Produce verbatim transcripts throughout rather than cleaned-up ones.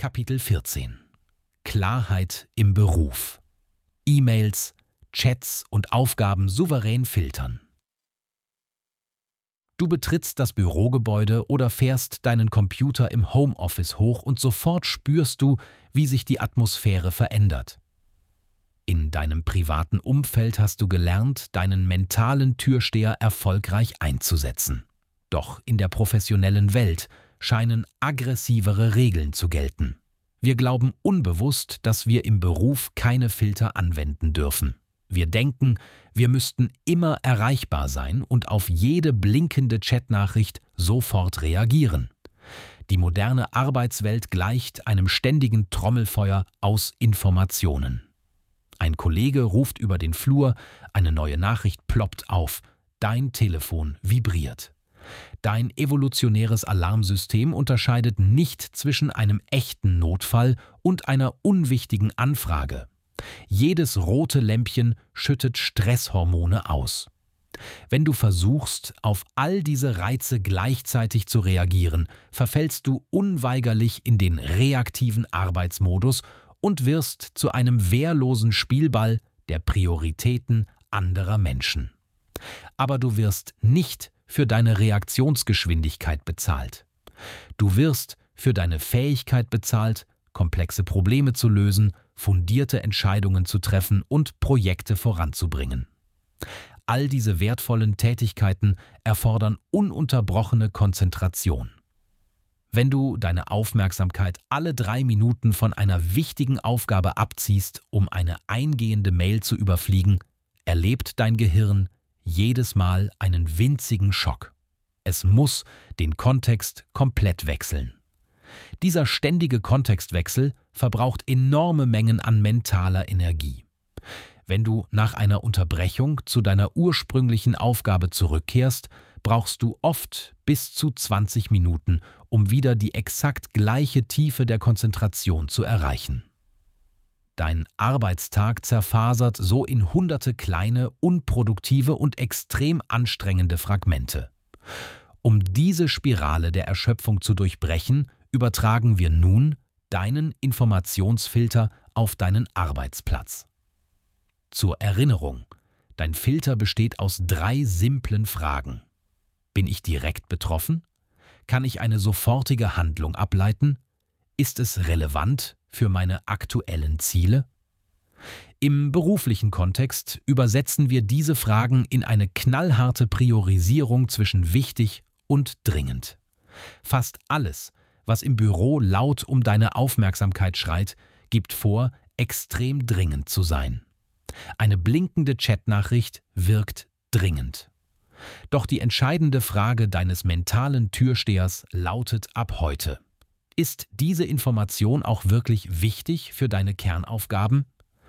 Kapitel vierzehn. Klarheit im Beruf. E-Mails, Chats und Aufgaben souverän filtern. Du betrittst das Bürogebäude oder fährst deinen Computer im Homeoffice hoch und sofort spürst du, wie sich die Atmosphäre verändert. In deinem privaten Umfeld hast du gelernt, deinen mentalen Türsteher erfolgreich einzusetzen. Doch in der professionellen Welt scheinen aggressivere Regeln zu gelten. Wir glauben unbewusst, dass wir im Beruf keine Filter anwenden dürfen. Wir denken, wir müssten immer erreichbar sein und auf jede blinkende Chatnachricht sofort reagieren. Die moderne Arbeitswelt gleicht einem ständigen Trommelfeuer aus Informationen. Ein Kollege ruft über den Flur, eine neue Nachricht ploppt auf, dein Telefon vibriert. Dein evolutionäres Alarmsystem unterscheidet nicht zwischen einem echten Notfall und einer unwichtigen Anfrage. Jedes rote Lämpchen schüttet Stresshormone aus. Wenn du versuchst, auf all diese Reize gleichzeitig zu reagieren, verfällst du unweigerlich in den reaktiven Arbeitsmodus und wirst zu einem wehrlosen Spielball der Prioritäten anderer Menschen. Aber du wirst nicht für deine Reaktionsgeschwindigkeit bezahlt. Du wirst für deine Fähigkeit bezahlt, komplexe Probleme zu lösen, fundierte Entscheidungen zu treffen und Projekte voranzubringen. All diese wertvollen Tätigkeiten erfordern ununterbrochene Konzentration. Wenn du deine Aufmerksamkeit alle drei Minuten von einer wichtigen Aufgabe abziehst, um eine eingehende Mail zu überfliegen, erlebt dein Gehirn jedes Mal einen winzigen Schock. Es muss den Kontext komplett wechseln. Dieser ständige Kontextwechsel verbraucht enorme Mengen an mentaler Energie. Wenn du nach einer Unterbrechung zu deiner ursprünglichen Aufgabe zurückkehrst, brauchst du oft bis zu zwanzig Minuten, um wieder die exakt gleiche Tiefe der Konzentration zu erreichen. Dein Arbeitstag zerfasert so in hunderte kleine, unproduktive und extrem anstrengende Fragmente. Um diese Spirale der Erschöpfung zu durchbrechen, übertragen wir nun deinen Informationsfilter auf deinen Arbeitsplatz. Zur Erinnerung: Dein Filter besteht aus drei simplen Fragen. Bin ich direkt betroffen? Kann ich eine sofortige Handlung ableiten? Ist es relevant für meine aktuellen Ziele? Im beruflichen Kontext übersetzen wir diese Fragen in eine knallharte Priorisierung zwischen wichtig und dringend. Fast alles, was im Büro laut um deine Aufmerksamkeit schreit, gibt vor, extrem dringend zu sein. Eine blinkende Chatnachricht wirkt dringend. Doch die entscheidende Frage deines mentalen Türstehers lautet ab heute: Ist diese Information auch wirklich wichtig für deine Kernaufgaben?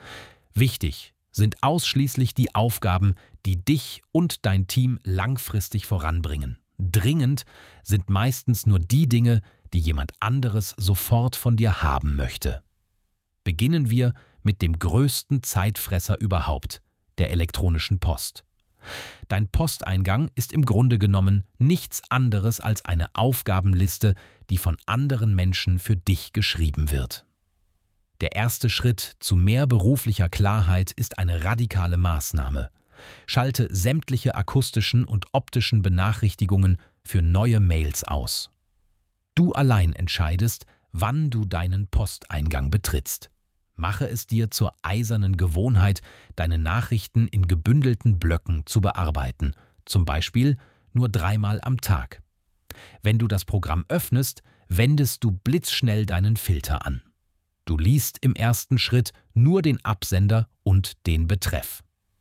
Wichtig sind ausschließlich die Aufgaben, die dich und dein Team langfristig voranbringen. Dringend sind meistens nur die Dinge, die jemand anderes sofort von dir haben möchte. Beginnen wir mit dem größten Zeitfresser überhaupt, der elektronischen Post. Dein Posteingang ist im Grunde genommen nichts anderes als eine Aufgabenliste, die von anderen Menschen für dich geschrieben wird. Der erste Schritt zu mehr beruflicher Klarheit ist eine radikale Maßnahme. Schalte sämtliche akustischen und optischen Benachrichtigungen für neue Mails aus. Du allein entscheidest, wann du deinen Posteingang betrittst. Mache es dir zur eisernen Gewohnheit, deine Nachrichten in gebündelten Blöcken zu bearbeiten, zum Beispiel nur dreimal am Tag. Wenn du das Programm öffnest, wendest du blitzschnell deinen Filter an. Du liest im ersten Schritt nur den Absender und den Betreff.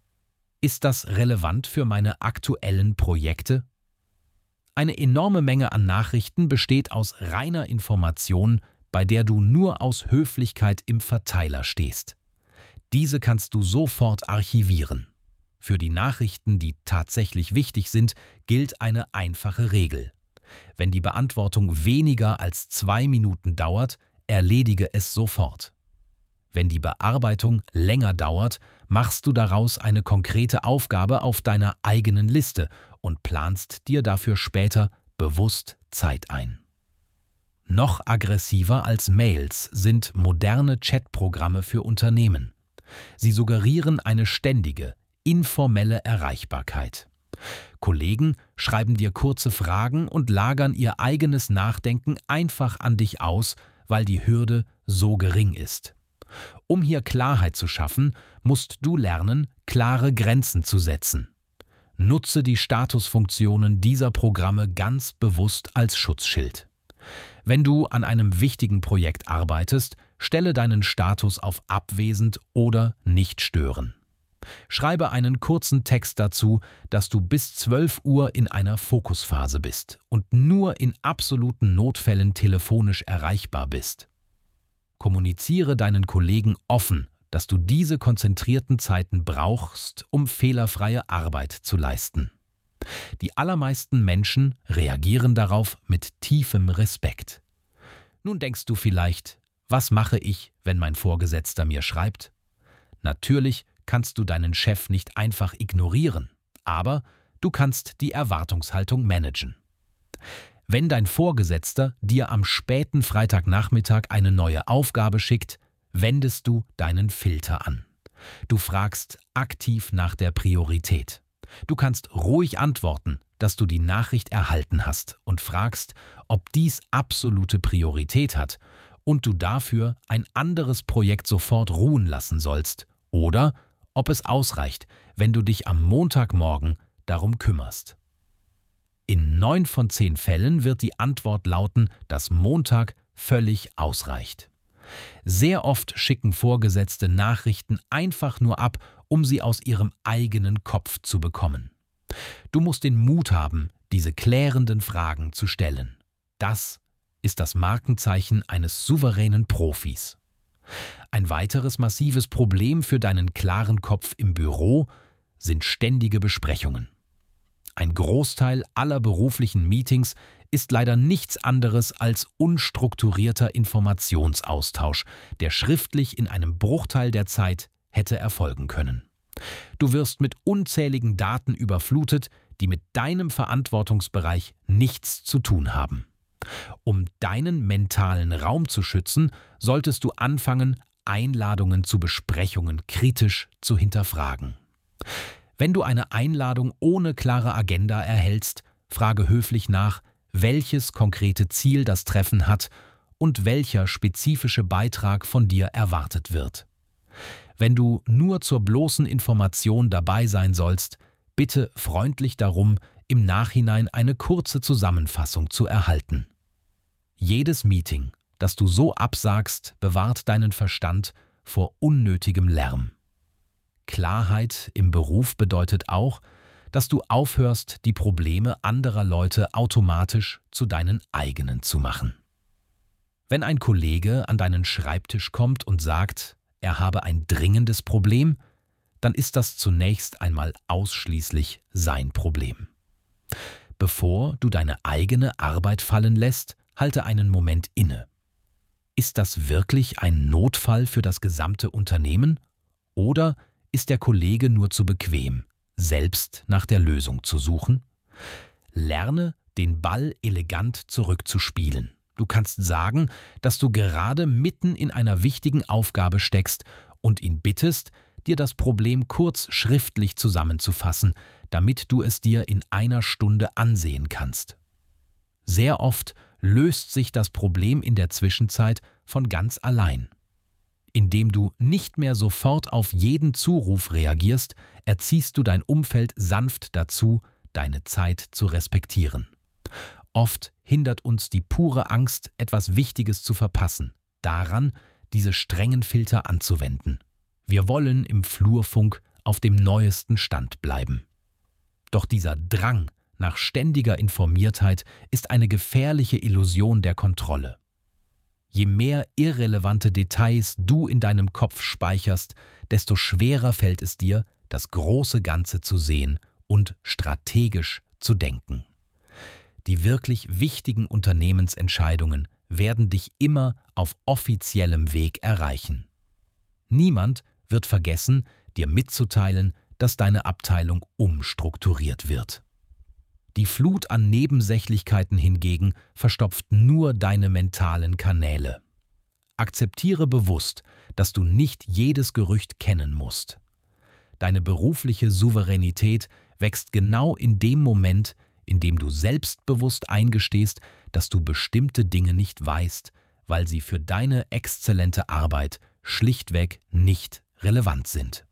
Ist das relevant für meine aktuellen Projekte? Eine enorme Menge an Nachrichten besteht aus reiner Information, bei der du nur aus Höflichkeit im Verteiler stehst. Diese kannst du sofort archivieren. Für die Nachrichten, die tatsächlich wichtig sind, gilt eine einfache Regel. Wenn die Beantwortung weniger als zwei Minuten dauert, erledige es sofort. Wenn die Bearbeitung länger dauert, machst du daraus eine konkrete Aufgabe auf deiner eigenen Liste und planst dir dafür später bewusst Zeit ein. Noch aggressiver als Mails sind moderne Chatprogramme für Unternehmen. Sie suggerieren eine ständige, informelle Erreichbarkeit. Kollegen schreiben dir kurze Fragen und lagern ihr eigenes Nachdenken einfach an dich aus, weil die Hürde so gering ist. Um hier Klarheit zu schaffen, musst du lernen, klare Grenzen zu setzen. Nutze die Statusfunktionen dieser Programme ganz bewusst als Schutzschild. Wenn du an einem wichtigen Projekt arbeitest, stelle deinen Status auf abwesend oder nicht stören. Schreibe einen kurzen Text dazu, dass du bis zwölf Uhr in einer Fokusphase bist und nur in absoluten Notfällen telefonisch erreichbar bist. Kommuniziere deinen Kollegen offen, dass du diese konzentrierten Zeiten brauchst, um fehlerfreie Arbeit zu leisten. Die allermeisten Menschen reagieren darauf mit tiefem Respekt. Nun denkst du vielleicht, was mache ich, wenn mein Vorgesetzter mir schreibt? Natürlich kannst du deinen Chef nicht einfach ignorieren, aber du kannst die Erwartungshaltung managen. Wenn dein Vorgesetzter dir am späten Freitagnachmittag eine neue Aufgabe schickt, wendest du deinen Filter an. Du fragst aktiv nach der Priorität. Du kannst ruhig antworten, dass du die Nachricht erhalten hast und fragst, ob dies absolute Priorität hat und du dafür ein anderes Projekt sofort ruhen lassen sollst oder ob es ausreicht, wenn du dich am Montagmorgen darum kümmerst. In neun von zehn Fällen wird die Antwort lauten, dass Montag völlig ausreicht. Sehr oft schicken Vorgesetzte Nachrichten einfach nur ab, um sie aus ihrem eigenen Kopf zu bekommen. Du musst den Mut haben, diese klärenden Fragen zu stellen. Das ist das Markenzeichen eines souveränen Profis. Ein weiteres massives Problem für deinen klaren Kopf im Büro sind ständige Besprechungen. Ein Großteil aller beruflichen Meetings ist leider nichts anderes als unstrukturierter Informationsaustausch, der schriftlich in einem Bruchteil der Zeit hätte erfolgen können. Du wirst mit unzähligen Daten überflutet, die mit deinem Verantwortungsbereich nichts zu tun haben. Um deinen mentalen Raum zu schützen, solltest du anfangen, Einladungen zu Besprechungen kritisch zu hinterfragen. Wenn du eine Einladung ohne klare Agenda erhältst, frage höflich nach, welches konkrete Ziel das Treffen hat und welcher spezifische Beitrag von dir erwartet wird. Wenn du nur zur bloßen Information dabei sein sollst, bitte freundlich darum, im Nachhinein eine kurze Zusammenfassung zu erhalten. Jedes Meeting, das du so absagst, bewahrt deinen Verstand vor unnötigem Lärm. Klarheit im Beruf bedeutet auch, dass du aufhörst, die Probleme anderer Leute automatisch zu deinen eigenen zu machen. Wenn ein Kollege an deinen Schreibtisch kommt und sagt, er habe ein dringendes Problem, dann ist das zunächst einmal ausschließlich sein Problem. Bevor du deine eigene Arbeit fallen lässt, halte einen Moment inne. Ist das wirklich ein Notfall für das gesamte Unternehmen? Oder ist der Kollege nur zu bequem, selbst nach der Lösung zu suchen? Lerne, den Ball elegant zurückzuspielen. Du kannst sagen, dass du gerade mitten in einer wichtigen Aufgabe steckst und ihn bittest, dir das Problem kurz schriftlich zusammenzufassen, damit du es dir in einer Stunde ansehen kannst. Sehr oft löst sich das Problem in der Zwischenzeit von ganz allein. Indem du nicht mehr sofort auf jeden Zuruf reagierst, erziehst du dein Umfeld sanft dazu, deine Zeit zu respektieren. Oft hindert uns die pure Angst, etwas Wichtiges zu verpassen, daran, diese strengen Filter anzuwenden. Wir wollen im Flurfunk auf dem neuesten Stand bleiben. Doch dieser Drang nach ständiger Informiertheit ist eine gefährliche Illusion der Kontrolle. Je mehr irrelevante Details du in deinem Kopf speicherst, desto schwerer fällt es dir, das große Ganze zu sehen und strategisch zu denken. Die wirklich wichtigen Unternehmensentscheidungen werden dich immer auf offiziellem Weg erreichen. Niemand wird vergessen, dir mitzuteilen, dass deine Abteilung umstrukturiert wird. Die Flut an Nebensächlichkeiten hingegen verstopft nur deine mentalen Kanäle. Akzeptiere bewusst, dass du nicht jedes Gerücht kennen musst. Deine berufliche Souveränität wächst genau in dem Moment, in dem du selbstbewusst eingestehst, dass du bestimmte Dinge nicht weißt, weil sie für deine exzellente Arbeit schlichtweg nicht relevant sind.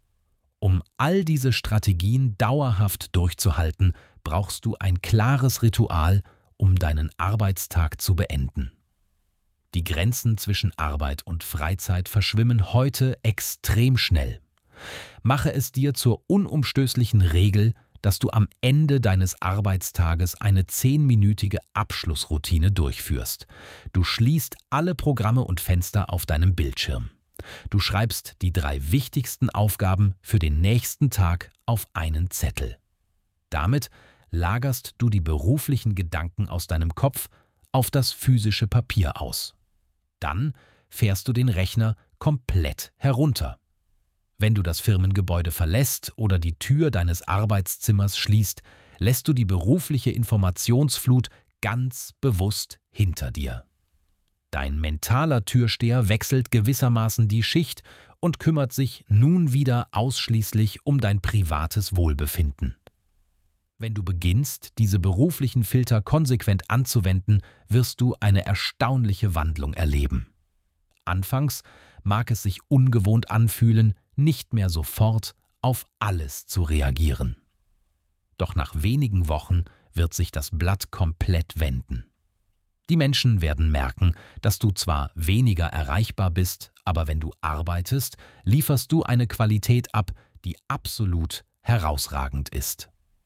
Um all diese Strategien dauerhaft durchzuhalten, brauchst du ein klares Ritual, um deinen Arbeitstag zu beenden. Die Grenzen zwischen Arbeit und Freizeit verschwimmen heute extrem schnell. Mache es dir zur unumstößlichen Regel, dass du am Ende deines Arbeitstages eine zehnminütige Abschlussroutine durchführst. Du schließt alle Programme und Fenster auf deinem Bildschirm. Du schreibst die drei wichtigsten Aufgaben für den nächsten Tag auf einen Zettel. Damit lagerst du die beruflichen Gedanken aus deinem Kopf auf das physische Papier aus. Dann fährst du den Rechner komplett herunter. Wenn du das Firmengebäude verlässt oder die Tür deines Arbeitszimmers schließt, lässt du die berufliche Informationsflut ganz bewusst hinter dir. Dein mentaler Türsteher wechselt gewissermaßen die Schicht und kümmert sich nun wieder ausschließlich um dein privates Wohlbefinden. Wenn du beginnst, diese beruflichen Filter konsequent anzuwenden, wirst du eine erstaunliche Wandlung erleben. Anfangs mag es sich ungewohnt anfühlen, nicht mehr sofort auf alles zu reagieren. Doch nach wenigen Wochen wird sich das Blatt komplett wenden. Die Menschen werden merken, dass du zwar weniger erreichbar bist, aber wenn du arbeitest, lieferst du eine Qualität ab, die absolut herausragend ist.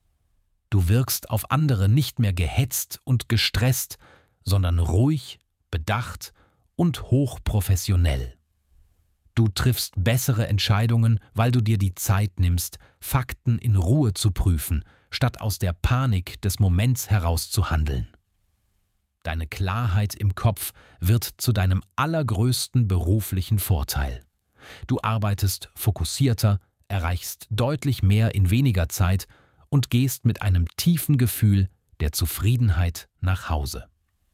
Du wirkst auf andere nicht mehr gehetzt und gestresst, sondern ruhig, bedacht und hochprofessionell. Du triffst bessere Entscheidungen, weil du dir die Zeit nimmst, Fakten in Ruhe zu prüfen, statt aus der Panik des Moments heraus zu handeln. Deine Klarheit im Kopf wird zu deinem allergrößten beruflichen Vorteil. Du arbeitest fokussierter, erreichst deutlich mehr in weniger Zeit und gehst mit einem tiefen Gefühl der Zufriedenheit nach Hause.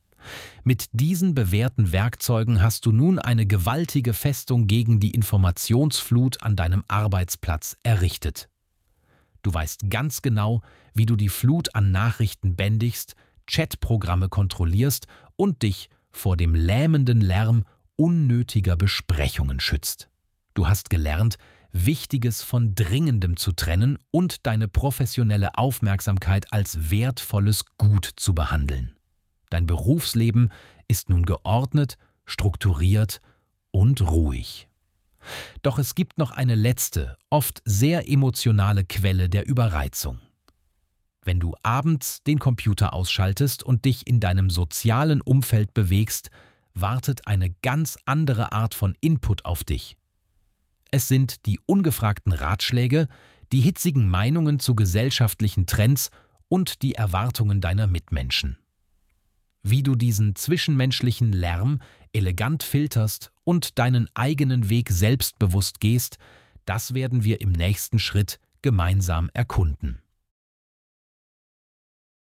Mit diesen bewährten Werkzeugen hast du nun eine gewaltige Festung gegen die Informationsflut an deinem Arbeitsplatz errichtet. Du weißt ganz genau, wie du die Flut an Nachrichten bändigst, Chatprogramme kontrollierst und dich vor dem lähmenden Lärm unnötiger Besprechungen schützt. Du hast gelernt, Wichtiges von Dringendem zu trennen und deine professionelle Aufmerksamkeit als wertvolles Gut zu behandeln. Dein Berufsleben ist nun geordnet, strukturiert und ruhig. Doch es gibt noch eine letzte, oft sehr emotionale Quelle der Überreizung. Wenn du abends den Computer ausschaltest und dich in deinem sozialen Umfeld bewegst, wartet eine ganz andere Art von Input auf dich. Es sind die ungefragten Ratschläge, die hitzigen Meinungen zu gesellschaftlichen Trends und die Erwartungen deiner Mitmenschen. Wie du diesen zwischenmenschlichen Lärm elegant filterst und deinen eigenen Weg selbstbewusst gehst, das werden wir im nächsten Schritt gemeinsam erkunden.